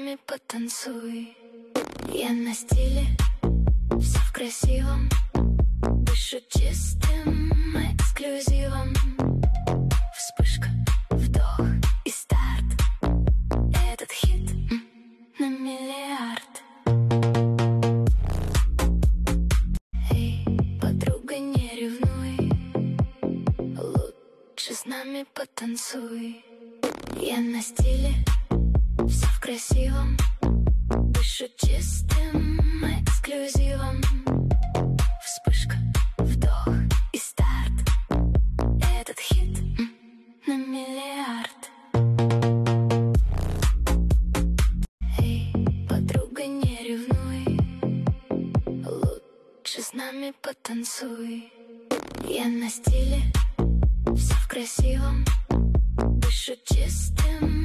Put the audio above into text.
нами потанцуй. Я на стиле, все в красивом, дышу чистым эксклюзивом. Вспышка, вдох и старт. Этот хит на миллиард. Эй, подруга, не ревнуй, лучше с нами потанцуй. Я на стиле, все в красивом, дышу чистым эксклюзивом. Вспышка, вдох и старт. Этот хит на миллиард. Эй, подруга, не ревнуй, лучше с нами потанцуй. Я на стиле, все в красивом, дышу чистым